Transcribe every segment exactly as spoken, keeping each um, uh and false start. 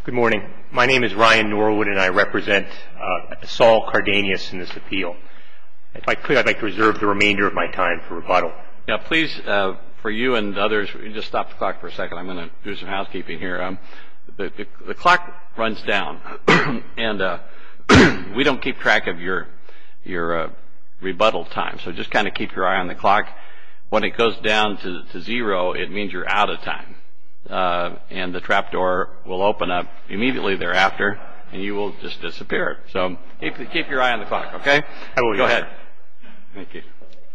Good morning. My name is Ryan Norwood, and I represent uh, Saul Cardenas in this appeal. If I could, I'd like to reserve the remainder of my time for rebuttal. Yeah, please, uh, for you and others, just stop the clock for a second. I'm going to do some housekeeping here. Um, the, the, the clock runs down, and uh, we don't keep track of your your uh, rebuttal time. So just kind of keep your eye on the clock. When it goes down to, to zero, it means you're out of time. Uh, and the trap door will open up immediately thereafter, and you will just disappear. So keep, keep your eye on the clock, okay? I will. Go ahead. Thank you.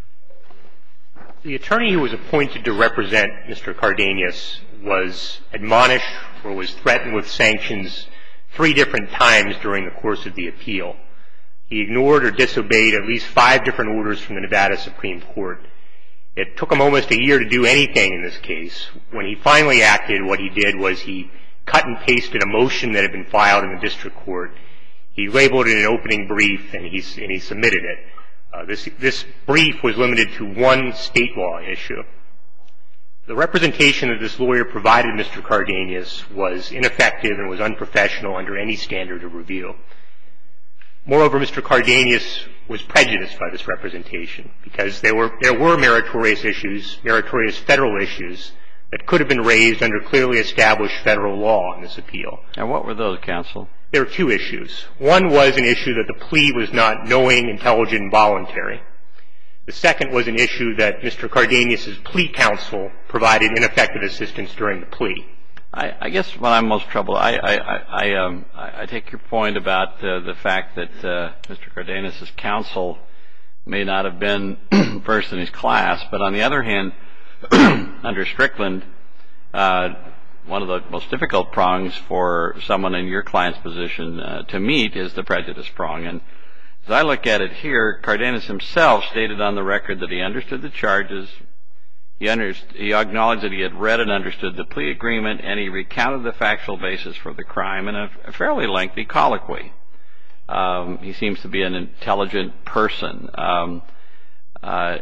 The attorney who was appointed to represent Mister Cardenas was admonished or was threatened with sanctions three different times during the course of the appeal. He ignored or disobeyed at least five different orders from the Nevada Supreme Court. It took him almost a year to do anything in this case. When he finally acted, what he did was he cut and pasted a motion that had been filed in the district court. He labeled it an opening brief, and he, and he submitted it. Uh, this, this brief was limited to one state law issue. The representation that this lawyer provided Mister Cardenas was ineffective and was unprofessional under any standard of review. Moreover, Mister Cardenas was prejudiced by this representation because there were, there were meritorious issues, meritorious federal issues that could have been raised under clearly established federal law in this appeal. And what were those, counsel? There were two issues. One was an issue that the plea was not knowing, intelligent, and voluntary. The second was an issue that Mister Cardenas' plea counsel provided ineffective assistance during the plea. I, I guess what I'm most troubled, I, I, I, I, um, I, I take your point about uh, the fact that uh, Mister Cardenas' counsel may not have been first in his class, but on the other hand, under Strickland, uh, one of the most difficult prongs for someone in your client's position uh, to meet is the prejudice prong. And as I look at it here, Cardenas himself stated on the record that he understood the charges. He, under, he acknowledged that he had read and understood the plea agreement, and he recounted the factual basis for the crime in a, a fairly lengthy colloquy. Um, he seems to be an intelligent person. Um, uh,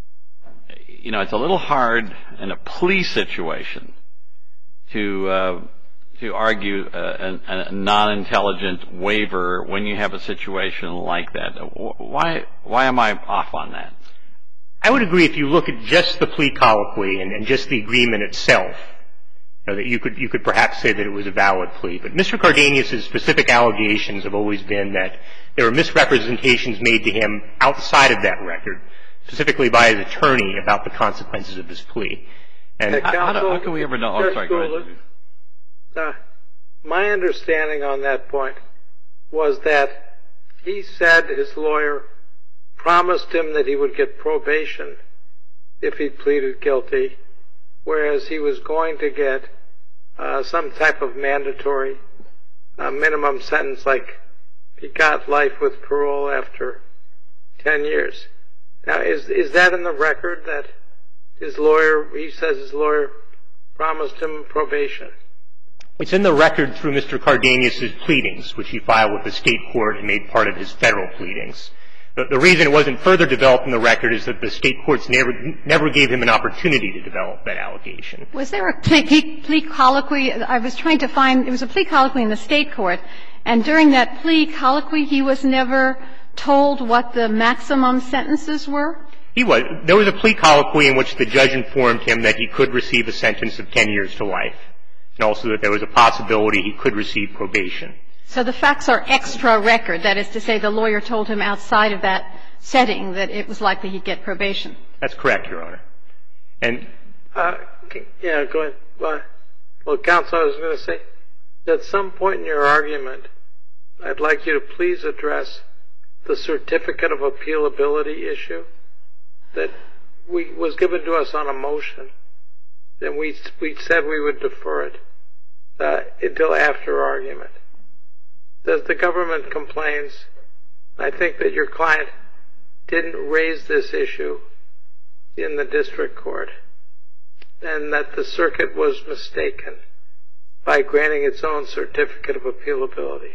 you know, it's a little hard in a plea situation to uh, to argue a, a, a non-intelligent waiver when you have a situation like that. Why why am I off on that? I would agree if you look at just the plea colloquy and, and just the agreement itself, you know, that you could you could perhaps say that it was a valid plea. But Mister Cardenas' specific allegations have always been that there were misrepresentations made to him outside of that record, specifically by his attorney about the consequences of this plea. And uh, counsel, how, do, how can we ever know? Oh, sorry, go ahead. Uh, my understanding on that point was that he said his lawyer promised him that he would get probation if he pleaded guilty, whereas he was going to get uh, some type of mandatory uh, minimum sentence, like he got life with parole after ten years. Now, is is that in the record that his lawyer, he says his lawyer promised him probation? It's in the record through Mister Cardenas' pleadings, which he filed with the state court and made part of his federal pleadings. The, the reason it wasn't further developed in the record is that the state courts never never gave him an opportunity to develop that allegation. Was there a plea, plea, plea colloquy? I was trying to find, it was a plea colloquy in the state court, and during that plea colloquy, he was never told what the maximum sentences were? He was. There was a plea colloquy in which the judge informed him that he could receive a sentence of ten years to life, and also that there was a possibility he could receive probation. So the facts are extra record. That is to say, the lawyer told him outside of that setting that it was likely he'd get probation. That's correct, Your Honor. And uh, yeah, go ahead. Well, well, counsel, I was going to say, at some point in your argument, I'd like you to please address the certificate of appealability issue that we was given to us on a motion. Then we we said we would defer it uh, until after argument. As the government complains, I think that your client didn't raise this issue in the district court, and that the circuit was mistaken by granting its own certificate of appealability.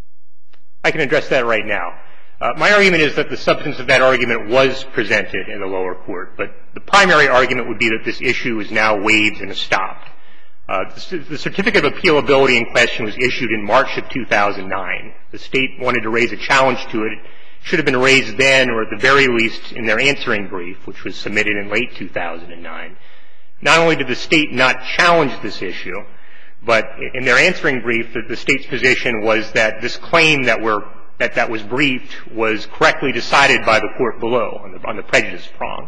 I can address that right now. Uh, my argument is that the substance of that argument was presented in the lower court, but the primary argument would be that this issue is now waived and stopped. Uh, the, the certificate of appealability in question was issued in March of two thousand nine. The State wanted to raise a challenge to it. It should have been raised then, or at the very least in their answering brief, which was submitted in late two thousand nine. Not only did the State not challenge this issue, but in their answering brief, the, the State's position was that this claim that were that that was briefed was correctly decided by the court below on the, on the prejudice prong.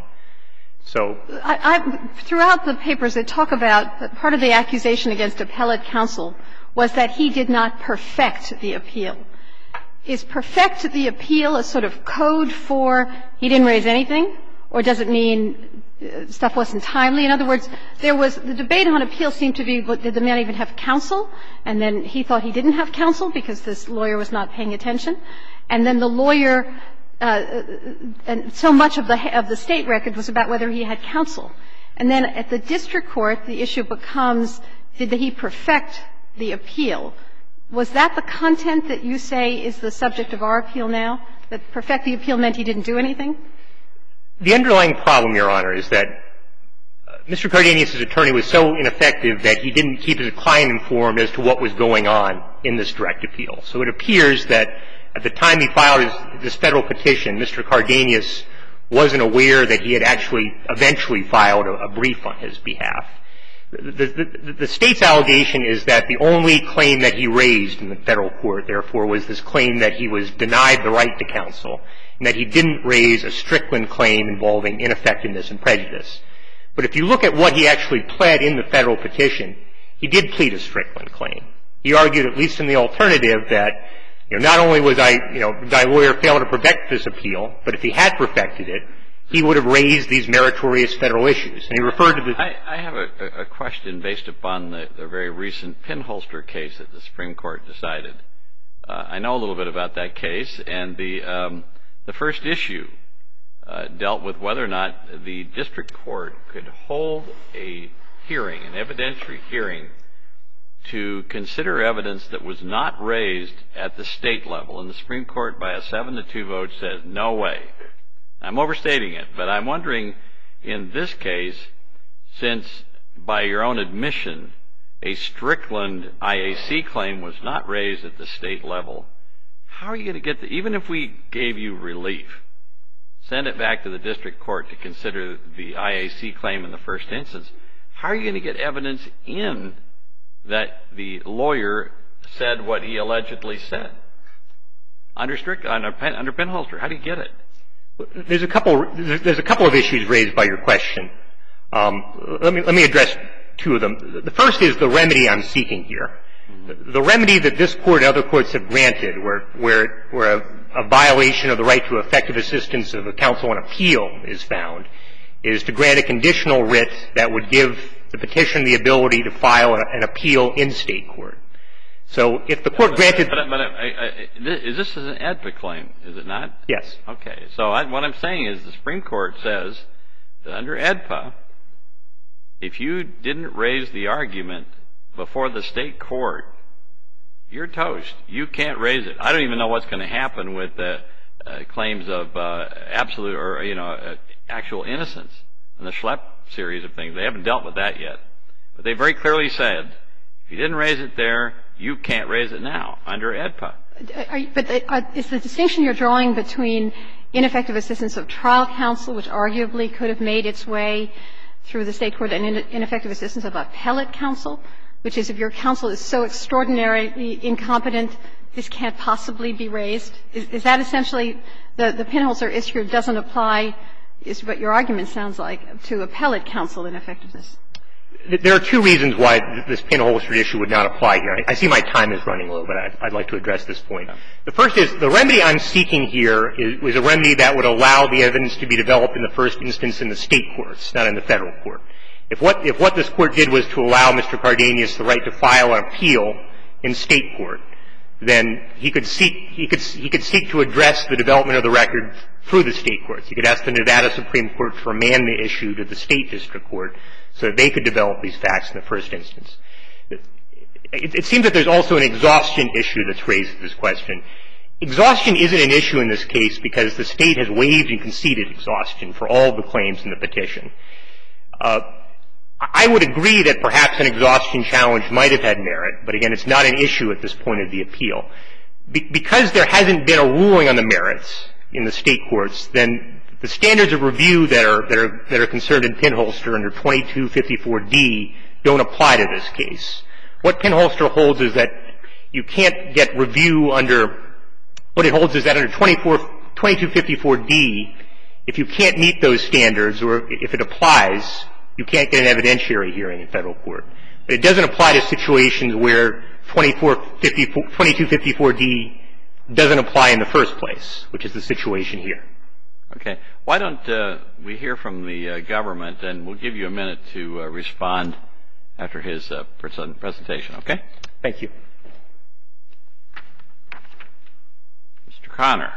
So I, I, throughout the papers that talk about that part of the accusation against appellate counsel was that he did not perfect the appeal. Is perfect the appeal a sort of code for he didn't raise anything, or does it mean uh, stuff wasn't timely? In other words, there was the debate on appeal seemed to be, what, did the man even have counsel? And then he thought he didn't have counsel because this lawyer was not paying attention. And then the lawyer, uh, and so much of the of the State record was about whether he had counsel. And then at the district court, the issue becomes, did he perfect the appeal? Was that the content that you say is the subject of our appeal now, that perfect the appeal meant he didn't do anything? The underlying problem, Your Honor, is that uh, Mister Cardenas' attorney was so ineffective that he didn't keep his client informed as to what was going on in this direct appeal. So it appears that at the time he filed his, this Federal petition, Mister Cardenas wasn't aware that he had actually eventually filed a, a brief on his behalf. The, the, the State's allegation is that the only claim that he raised in the Federal court, therefore, was this claim that he was denied the right to counsel and that he didn't raise a Strickland claim involving ineffectiveness and prejudice. But if you look at what he actually pled in the Federal petition, he did plead a Strickland claim. He argued, at least in the alternative, that, you know, not only was I, you know, did my lawyer fail to perfect this appeal, but if he had perfected it, he would have raised these meritorious Federal issues. And he referred to the... I, I have a, a question based upon the, the very recent pinholster case that the Supreme Court decided. Uh, I know a little bit about that case, and the, um, the first issue uh, dealt with whether or not the district court could hold a hearing, an evidentiary hearing, to consider evidence that was not raised at the State level. And the Supreme Court, by a seven to two vote, said, no way. I'm overstating it, but I'm wondering, in this case, since by your own admission, a Strickland I A C claim was not raised at the State level, how are you going to get the, even if we gave you relief, send it back to the district court to consider the I A C claim in the first instance, how are you going to get evidence in that the lawyer said what he allegedly said? Under Strickland, under, under pinholster, how do you get it? There's a couple. There's a couple of issues raised by your question. Um, let me let me address two of them. The first is the remedy I'm seeking here. Mm-hmm. The remedy that this court and other courts have granted, where where where a, a violation of the right to effective assistance of a counsel on appeal is found, is to grant a conditional writ that would give the petitioner the ability to file an appeal in State court. So if the court granted... But, but I, I, is this an A D P A claim, is it not? Yes. Okay. So I, what I'm saying is the Supreme Court says that under A D P A, if you didn't raise the argument before the State court, you're toast. You can't raise it. I don't even know what's going to happen with the uh, claims of uh, absolute or, you know, uh, actual innocence and the Schlepp series of things. They haven't dealt with that yet. But they very clearly said, if you didn't raise it there, you can't raise it now under A D P A. Are you, but uh, is the distinction you're drawing between ineffective assistance of trial counsel, which arguably could have made its way through the State court, and ineffective assistance of appellate counsel, which is if your counsel is so extraordinarily incompetent, this can't possibly be raised? Is, is that essentially the, the pinholster issue doesn't apply, is what your argument sounds like, to appellate counsel ineffectiveness? There are two reasons why this pinholster issue would not apply here. I see my time is running low, but I'd, I'd like to address this point. The first is the remedy I'm seeking here is, is a remedy that would allow the evidence to be developed in the first instance in the State courts, not in the Federal court. If what, if what this court did was to allow Mister Cardenas the right to file an appeal in State court, then he could seek, he could, he could seek to address the development of the record through the State courts. He could ask the Nevada Supreme Court to remand the issue to the State district court so that they could develop these facts in the first instance. It, it seems that there's also an exhaustion issue that's raised in this question. Exhaustion isn't an issue in this case because the State has waived and conceded exhaustion for all of the claims in the petition. Uh, I would agree that perhaps an exhaustion challenge might have had merit, but again, it's not an issue at this point of the appeal. Be- because there hasn't been a ruling on the merits in the state courts, then the standards of review that are that are that are concerned in Pinholster under twenty-two fifty-four D don't apply to this case. What Pinholster holds is that you can't get review under what it holds is that under twenty-two fifty-four D, if you can't meet those standards or if it applies, you can't get an evidentiary hearing in federal court. But it doesn't apply to situations where twenty-two fifty-four D doesn't apply in the first place, which is the situation here. Okay. Why don't uh, we hear from the uh, government, and we'll give you a minute to uh, respond after his uh, presentation, okay? Thank you. Mister Connor.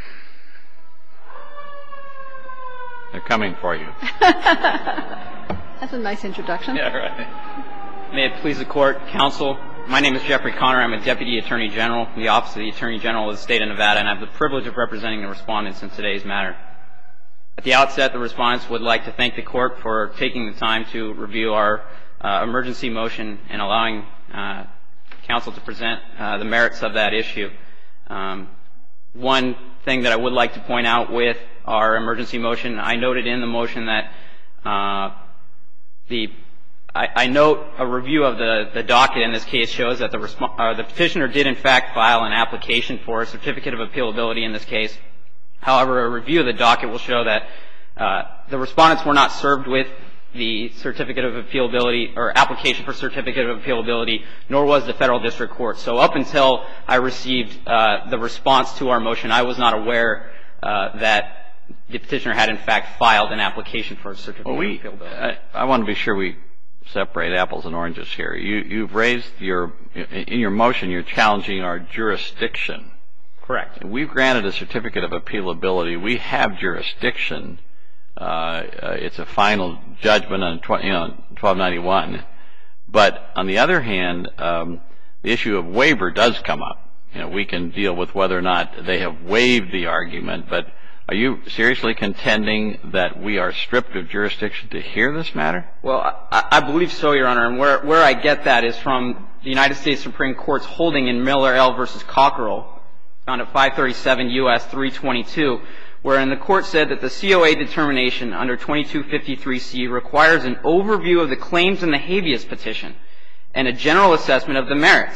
They're coming for you. That's a nice introduction. Yeah, right. May it please the Court, Counsel, my name is Jeffrey Connor. I'm a Deputy Attorney General in the Office of the Attorney General of the State of Nevada, and I have the privilege of representing the respondents in today's matter. At the outset, the respondents would like to thank the Court for taking the time to review our uh, emergency motion and allowing uh, Counsel to present uh, the merits of that issue. Um, one thing that I would like to point out with our emergency motion, I noted in the motion that uh, the I, I note a review of the, the docket in this case shows that the, resp- uh, the petitioner did in fact file an application for a certificate of appealability in this case. However, a review of the docket will show that uh, the respondents were not served with the certificate of appealability or application for certificate of appealability, nor was the federal district court. So up until I received uh, the response to our motion, I was not aware uh, that the petitioner had in fact filed an application for a certificate well, we, of appealability. I, I want to be sure we separate apples and oranges here. You, you've raised your, in your motion, you're challenging our jurisdiction. Correct. We've granted a certificate of appealability. We have jurisdiction. Uh, uh, it's a final judgment on tw- you know, twelve ninety-one. But on the other hand, um, the issue of waiver does come up. You know, we can deal with whether or not they have waived the argument, but are you seriously contending that we are stripped of jurisdiction to hear this matter? Well, I, I believe so, Your Honor, and where, where I get that is from the United States Supreme Court's holding in Miller L. versus Cockerell, found at five thirty-seven U S three twenty-two, wherein the court said that the C O A determination under twenty-two fifty-three C requires an overview of the claims in the habeas petition and a general assessment of the merits.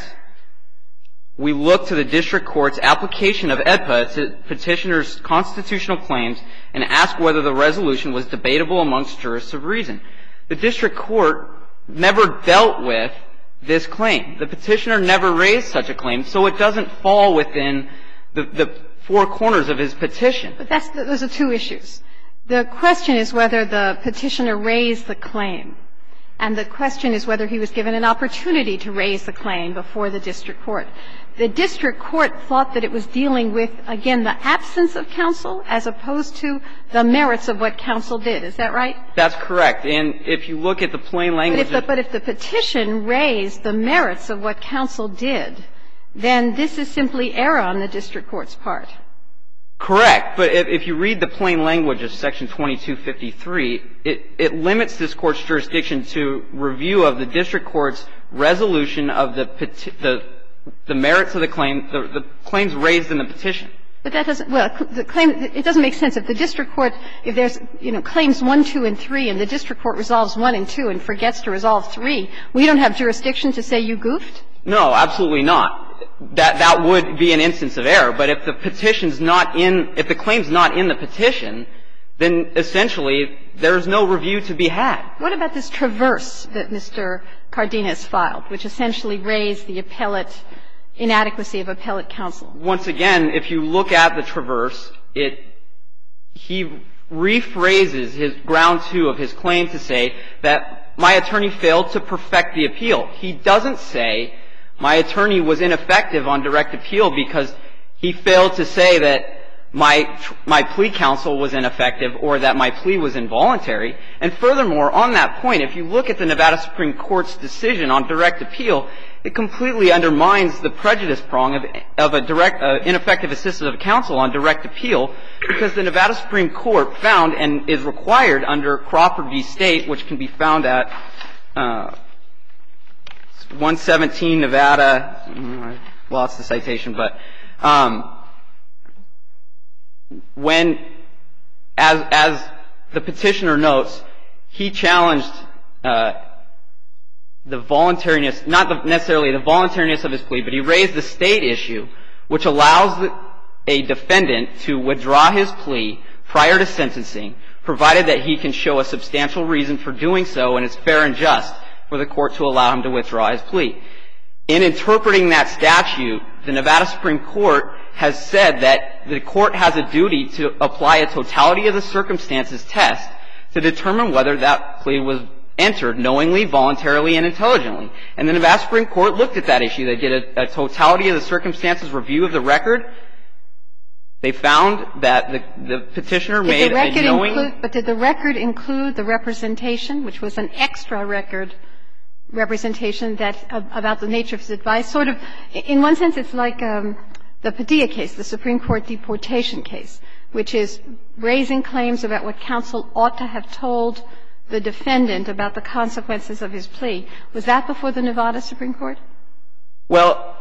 We look to the district court's application of E D P A to petitioner's constitutional claims and ask whether the resolution was debatable amongst jurists of reason. The district court never dealt with this claim. The petitioner never raised such a claim, so it doesn't fall within the, the four corners of his petition. But that's, those are two issues. The question is whether the petitioner raised the claim. And the question is whether he was given an opportunity to raise the claim before the district court. The district court thought that it was dealing with, again, the absence of counsel as opposed to the merits of what counsel did. Is that right? That's correct. And if you look at the plain language but if the, but if the petition raised the merits of what counsel did, then this is simply error on the district court's part. Correct. But if, if you read the plain language of Section twenty-two fifty-three, it, it limits this court's jurisdiction to review of the district court's resolution of the peti- the, the merits of the claim, the, the claims raised in the petition. But that doesn't, well, the claim, it doesn't make sense. If the district court, if there's, you know, claims one, two, and three, and the district court resolves one and two and forgets to resolve three, we don't have jurisdiction to say you goofed? No, absolutely not. That that would be an instance of error. But if the petition's not in, if the claim's not in the petition, then essentially there's no review to be had. What about this traverse that Mister Cardenas filed, which essentially raised the appellate inadequacy of appellate counsel? Once again, if you look at the traverse, it he rephrases his ground two of his claim to say that my attorney failed to perfect the appeal. He doesn't say my attorney was ineffective on direct appeal because he failed to say that my my plea counsel was ineffective or that my plea was involuntary. And furthermore, on that point, if you look at the Nevada Supreme Court's decision on direct appeal, it completely undermines the prejudice prong of, of a direct, uh, ineffective assistance of counsel on direct appeal because the Nevada Supreme Court found and is required under Crawford v. State, which can be found at uh, one seventeen Nevada. I lost the citation, but um, when, as as the petitioner notes, he challenged uh, the voluntariness, not the, necessarily the voluntariness of his plea, but he raised the state issue, which allows the, a defendant to withdraw his plea prior to sentencing, provided that he can show a substantial reason for doing so, and it's fair and just for the court to allow him to withdraw his plea. In interpreting that statute, the Nevada Supreme Court has said that the court has a duty to apply a totality of the circumstances test to determine whether that plea was entered knowingly, voluntarily, and intelligently. And the Nevada Supreme Court looked at that issue. They did a, a totality of the circumstances review of the record. They found that the, the petitioner did made the record a knowing... Include, but did the record include the representation, which was an extra record representation that uh, about the nature of his advice? Sort of, in one sense, it's like um, the Padilla case, the Supreme Court deportation case, which is raising claims about what counsel ought to have told the defendant about the consequences of his plea. Was that before the Nevada Supreme Court? Well,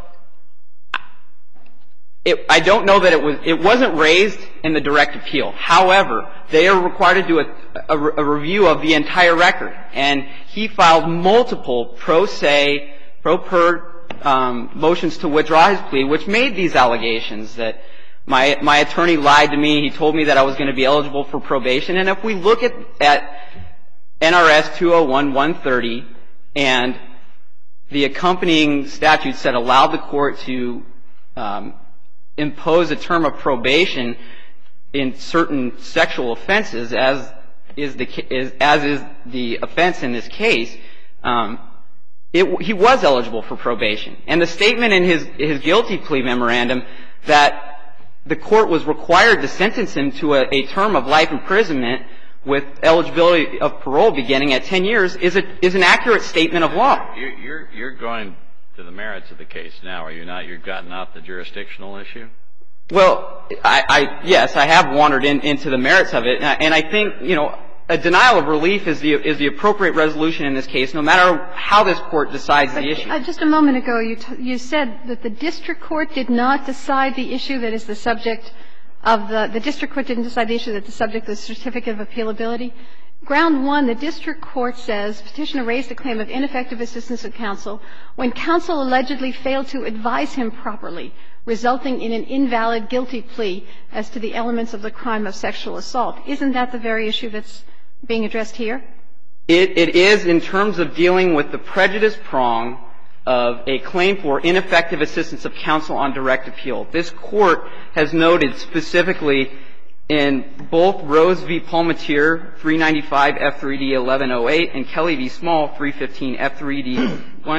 it, I don't know that it was. It wasn't raised in the direct appeal. However, they are required to do a, a, a review of the entire record, and he filed multiple pro se, pro per um, motions to withdraw his plea, which made these allegations that my my attorney lied to me. He told me that I was going to be eligible for probation, and if we look at at N R S two oh one dash one thirty and the accompanying statute said allowed the court to um, impose a term of probation in certain sexual offenses, as is the is, as is the offense in this case. Um, it, he was eligible for probation, and the statement in his his guilty plea memorandum that the court was required to sentence him to a, a term of life imprisonment with eligibility of parole beginning at ten years is a, is an accurate statement of law. You're, you're, you're going to the merits of the case now, are you not? You've gotten out the jurisdictional issue? Well, I, I yes, I have wandered in, into the merits of it, and I, and I think, you know, a denial of relief is the is the appropriate resolution in this case, no matter how this court decides but, the issue. Uh, just a moment ago, you t- you said that the district court did not decide the issue that is the subject of the, the district court didn't decide the issue that's the subject of the certificate of appealability. Ground one, the district court says petitioner raised a claim of ineffective assistance of counsel when counsel allegedly failed to advise him properly, resulting in an invalid guilty plea as to the elements of the crime of sexual assault. Isn't that the very issue that's being addressed here? It, it is in terms of dealing with the prejudice prong of a claim for ineffective assistance of counsel on direct appeal. This Court has noted specifically in both Rose v. Palmatier, three ninety-five F three D eleven oh eight, and Kelly v. Small, three fifteen F three D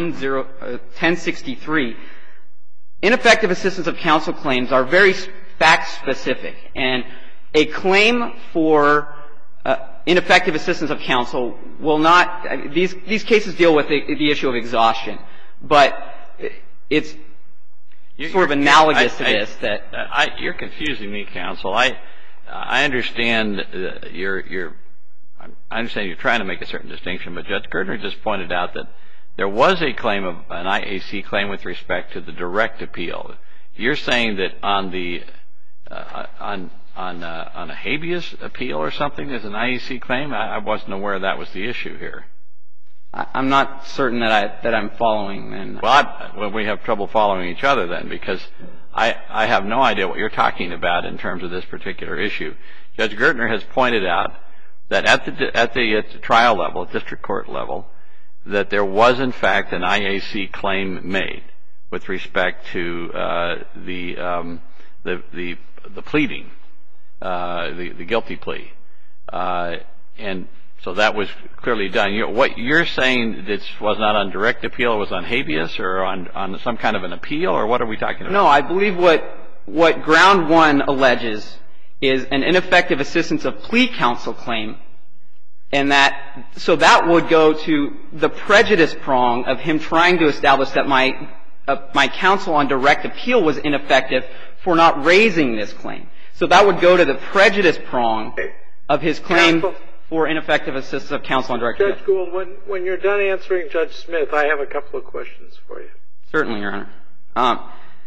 ten sixty-three. Ineffective assistance of counsel claims are very fact-specific, and a claim for uh, ineffective assistance of counsel will not – these these cases deal with the, the issue of exhaustion. But it's you're, sort of analogous I, to I, this. That I, you're confusing me, counsel. I I understand uh, you're you're I understand you're trying to make a certain distinction, but Judge Gertner just pointed out that there was a claim of an I A C claim with respect to the direct appeal. You're saying that on the uh, on on uh, on a habeas appeal or something, there's an I A C claim. I, I wasn't aware that was the issue here. I'm not certain that I that I'm following. And well, I, well, we have trouble following each other then, because I I have no idea what you're talking about in terms of this particular issue. Judge Gertner has pointed out that at the at the, at the trial level, district court level, that there was in fact an I A C claim made with respect to uh, the um, the the the pleading, uh, the the guilty plea, uh, and. So that was clearly done. You, what you're saying, this was not on direct appeal, it was on habeas or on, on some kind of an appeal, or what are we talking about? No, I believe what what ground one alleges is an ineffective assistance of plea counsel claim, and that so that would go to the prejudice prong of him trying to establish that my uh, my counsel on direct appeal was ineffective for not raising this claim. So that would go to the prejudice prong of his claim. Counsel, for ineffective assistance of counsel on direct appeal. Judge Gould, when, when you're done answering Judge Smith, I have a couple of questions for you. Certainly, Your Honor. Um,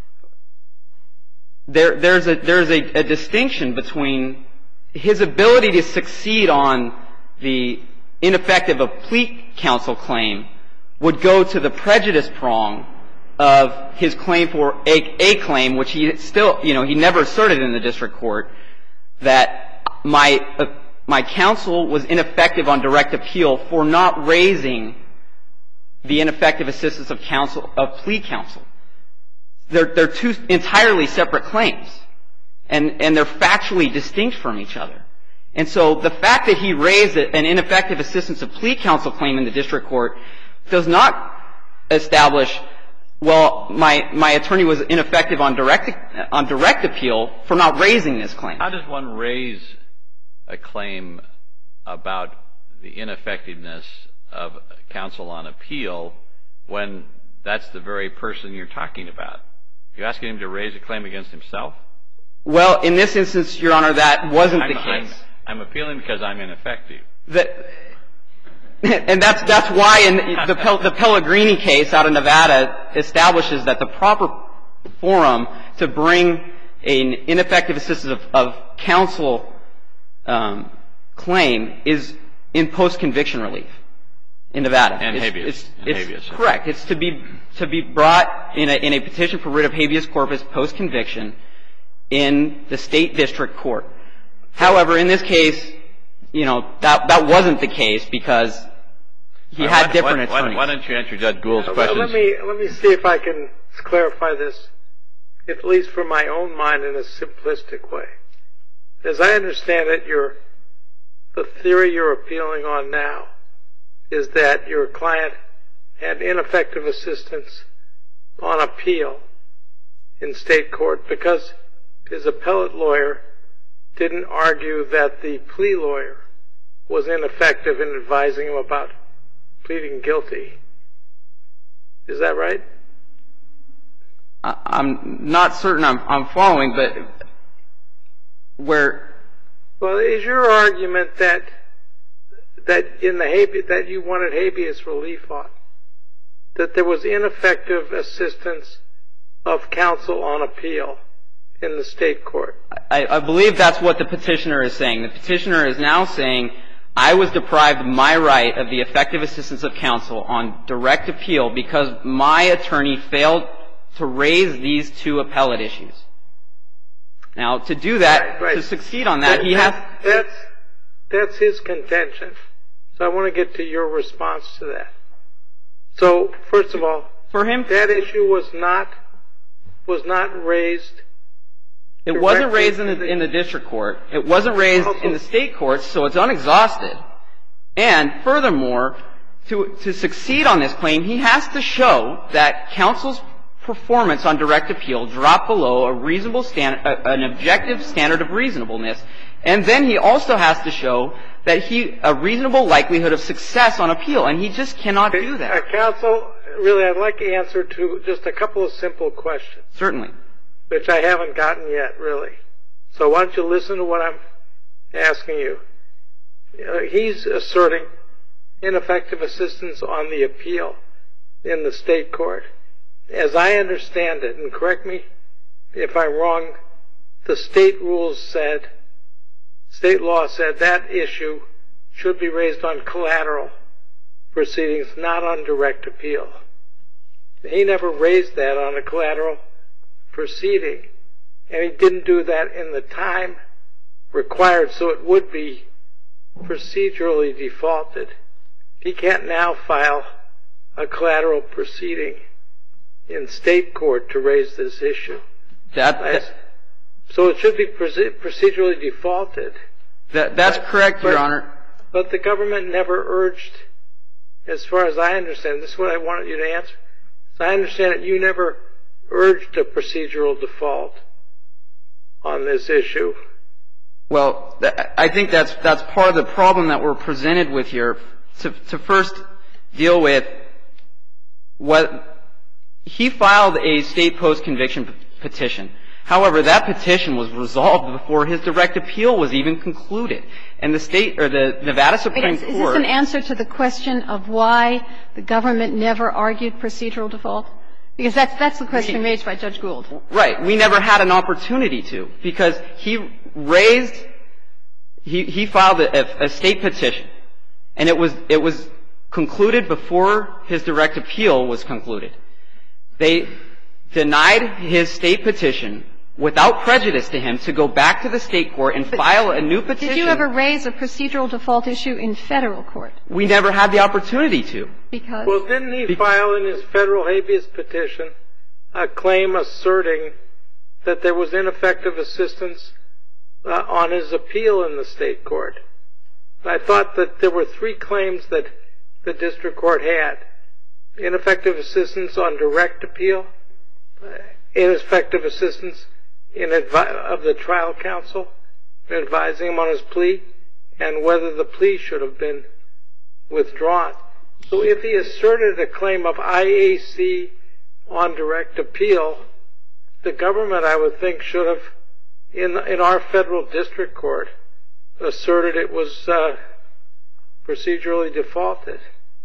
there, there's a, there's a, a distinction between his ability to succeed on the ineffective of plea counsel claim would go to the prejudice prong of his claim for a, a claim, which he still, you know, he never asserted in the district court, that my, uh, my counsel was ineffective on direct appeal for not raising the ineffective assistance of counsel, of plea counsel. They're, they're two entirely separate claims, and, and they're factually distinct from each other. And so the fact that he raised an ineffective assistance of plea counsel claim in the district court does not establish, well, my, my attorney was ineffective on direct, on direct appeal for not raising this claim. How does one raise a claim about the ineffectiveness of counsel on appeal when that's the very person you're talking about? You're asking him to raise a claim against himself? Well, in this instance, Your Honor, that wasn't I'm, the case. I'm, I'm appealing because I'm ineffective. That, and that's, that's why in the, Pel, the Pellegrini case out of Nevada establishes that the proper forum to bring an ineffective assistance of, of counsel um, claim is in post-conviction relief in Nevada. And it's, habeas. It's, and it's habeas. correct. It's to be, to be brought in a, in a petition for writ of habeas corpus post-conviction in the state district court. However, in this case, you know, that, that wasn't the case because he right, had why, different why, attorneys. Why don't you answer Judge Gould's Uh, questions? Let me, let me see if I can clarify this, at least from my own mind, in a simplistic way. As I understand it, your, the theory you're appealing on now is that your client had ineffective assistance on appeal in state court because his appellate lawyer didn't argue that the plea lawyer was ineffective in advising him about pleading guilty. Is that right? I'm not certain I'm, I'm following, but where... Well, is your argument that that in the habeas, that you wanted habeas relief on, that there was ineffective assistance of counsel on appeal in the state court? I, I believe that's what the petitioner is saying. The petitioner is now saying, I was deprived of my right of the effective assistance of counsel on direct appeal because my attorney failed to raise these two appellate issues. Now, to do that, right, right. to succeed on that, that he that, has... That's, that's his contention. So I want to get to your response to that. So, first of all, for him, that issue was not, was not raised... It wasn't raised in the, in the district court. It wasn't raised in the state courts, so it's unexhausted. And furthermore, to, to succeed on this claim, he has to show that counsel's performance on direct appeal dropped below a reasonable standard, an objective standard of reasonableness. And then he also has to show that he, a reasonable likelihood of success on appeal. And he just cannot do that. Uh, counsel, really, I'd like to answer to just a couple of simple questions. Certainly. Which I haven't gotten yet, really. So why don't you listen to what I'm asking you. Uh, he's asserting ineffective assistance on the appeal in the state court. As I understand it, and correct me if I'm wrong, the state rules said, state law said that issue should be raised on collateral proceedings, not on direct appeal. He never raised that on a collateral proceeding, and he didn't do that in the time required, so it would be procedurally defaulted. He can't now file a collateral proceeding in state court to raise this issue. That, that, so it should be procedurally defaulted. That, that's but, correct, Your but, Honor. But the government never urged, as far as I understand, this is what I wanted you to answer. As I understand it, you never urged a procedural default on this issue. Well, I think that's that's part of the problem that we're presented with here. To, to first deal with what he filed a state post-conviction petition. However, that petition was resolved before his direct appeal was even concluded. And the State or the Nevada Supreme Wait, is, Court — is this an answer to the question of why the government never argued procedural default? Because that's, that's the question raised by Judge Gould. Right. We never had an opportunity to, because he raised — he, he filed a, a State petition, and it was, it was concluded before his direct appeal was concluded. They denied his State petition without prejudice to him to go back to the State court and file a new petition. Did you ever raise a procedural default issue in Federal court? We never had the opportunity to. Because? Well, didn't he file in his Federal habeas petition a claim asserting that there was ineffective assistance uh, on his appeal in the State court? I thought that there were three claims that the district court had: ineffective assistance on direct appeal, uh, ineffective assistance in advi- of the trial counsel in advising him on his plea, and whether the plea should have been withdrawn. So if he asserted a claim of I A C on direct appeal, the government, I would think, should have, in in our Federal district court, asserted it was uh, procedurally defaulted.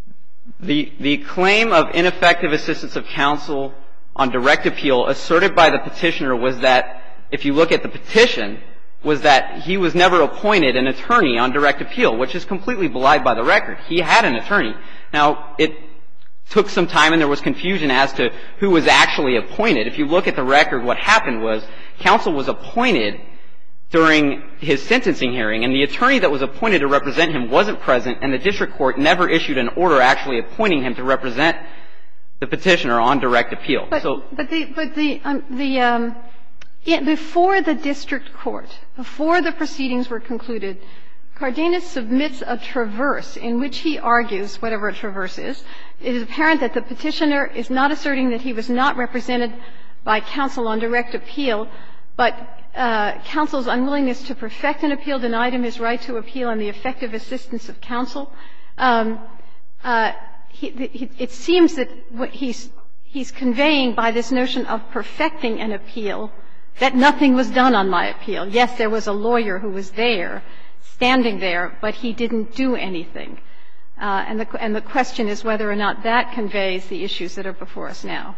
The the claim of ineffective assistance of counsel on direct appeal asserted by the petitioner was that, if you look at the petition, was that he was never appointed an attorney on direct appeal, which is completely belied by the record. He had an attorney. Now, it took some time and there was confusion as to who was actually appointed. If you look at the record, what happened was counsel was appointed during his sentencing hearing, and the attorney that was appointed to represent him wasn't present, and the district court never issued an order actually appointing him to represent the petitioner on direct appeal. But, so, but the, but the, um, the, um, it, before the district court, before the proceedings were concluded, Cardenas submits a traverse in which he argues, whatever a traverse is, it is apparent that the petitioner is not asserting that he was not represented by counsel on direct appeal, but uh, counsel's unwillingness to perfect an appeal denied him his right to appeal and the effective assistance of counsel. Um, uh, he, he, it seems that what he's, he's conveying by this notion of perfecting an appeal that nothing was done on my appeal. Yes, there was a lawyer who was there, standing there, but he didn't do anything. Uh, and, the, and the question is whether or not that conveys the issues that are before us now.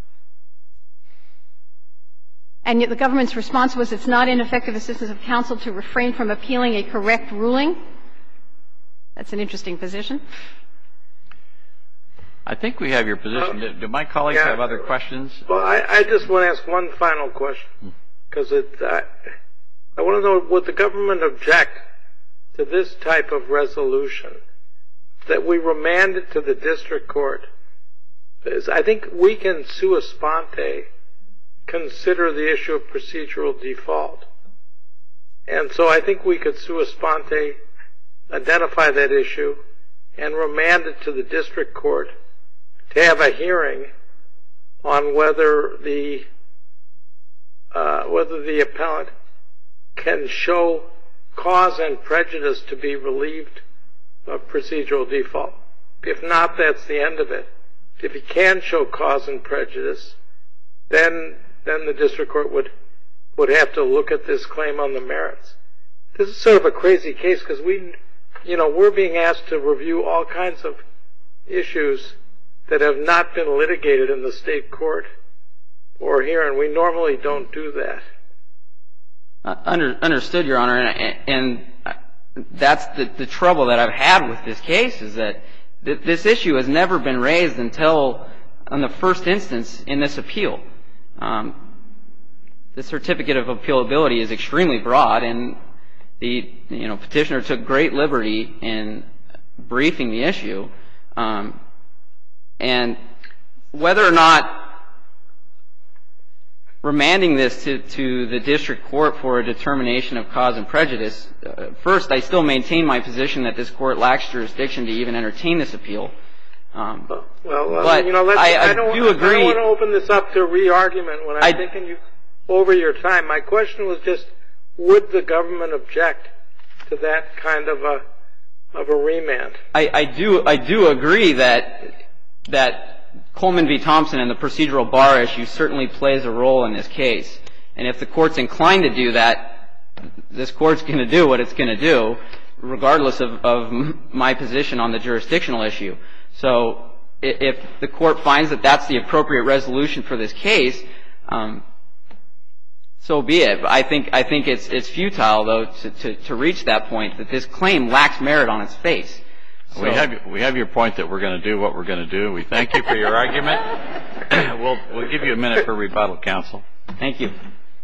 And yet the government's response was it's not ineffective assistance of counsel to refrain from appealing a correct ruling. That's an interesting position. I think we have your position. Do, do my colleagues yeah. have other questions? Well, I, I just want to ask one final question, because it, I, I want to know, would the government object to this type of resolution, that we remand it to the district court? Because I think we can sua sponte consider the issue of procedural default. And so I think we could sua sponte identify that issue and remand it to the district court to have a hearing on whether the uh, whether the appellant can show cause and prejudice to be relieved of procedural default. If not, that's the end of it. If he can show cause and prejudice, then then the district court would would have to look at this claim on the merits. This is sort of a crazy case because we, you know, we're being asked to review all kinds of issues that have not been litigated in the state court or here, and we normally don't do that. Uh, under, understood, Your Honor, and, and that's the, the trouble that I've had with this case is that th- this issue has never been raised until in the first instance in this appeal. Um, the certificate of appealability is extremely broad, and the you know petitioner took great liberty in briefing the issue, um, and whether or not remanding this to, to the district court for a determination of cause and prejudice, uh, first, I still maintain my position that this court lacks jurisdiction to even entertain this appeal. Um, well, uh, but you know, let's, I, I, I don't, do agree. I don't want to open this up to re-argument when I'm I, taking you over your time. My question was just, would the government object to that kind of a of a remand? I, I do. I do agree that that Coleman v. Thompson and the procedural bar issue certainly plays a role in this case. And if the Court's inclined to do that, this Court's going to do what it's going to do, regardless of, of my position on the jurisdictional issue. So if the Court finds that that's the appropriate resolution for this case, um, so be it. But I think I think it's it's futile, though, to, to, to reach that point, that this claim lacks merit on its face. So, we have we have your point that we're going to do what we're going to do. We thank you for your argument. We'll we'll give you a minute for rebuttal, counsel. Thank you.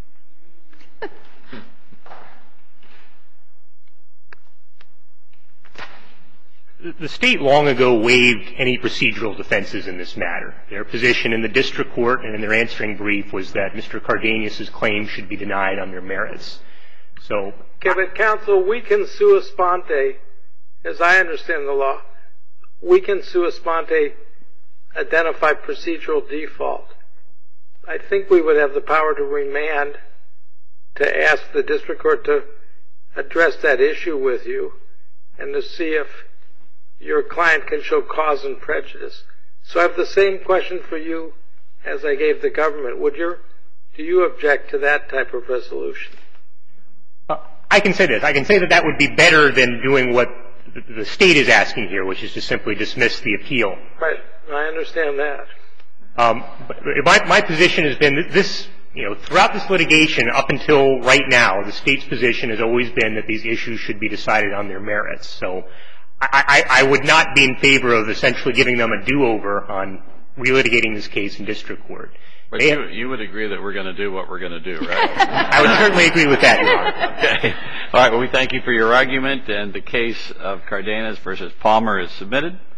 The State long ago waived any procedural defenses in this matter. Their position in the district court and in their answering brief was that Mister Cardenas' claim should be denied on their merits. So, okay, but counsel, we can sua sponte, as I understand the law, we can sua sponte identify procedural default. I think we would have the power to remand to ask the district court to address that issue with you and to see if your client can show cause and prejudice. So I have the same question for you as I gave the government. Would your, do you object to that type of resolution? Uh, I can say this. I can say that that would be better than doing what the State is asking here, which is to simply dismiss the appeal. Right. I understand that. Um, but my, my position has been that this, you know, throughout this litigation up until right now, the State's position has always been that these issues should be decided on their merits. So I, I, I would not be in favor of essentially giving them a do-over on relitigating this case in district court. But you, you would agree that we're going to do what we're going to do, right? I would certainly agree with that, Your Honor. Okay. All right. Well, we thank you for your argument, and the case of Cardenas versus Palmer is submitted.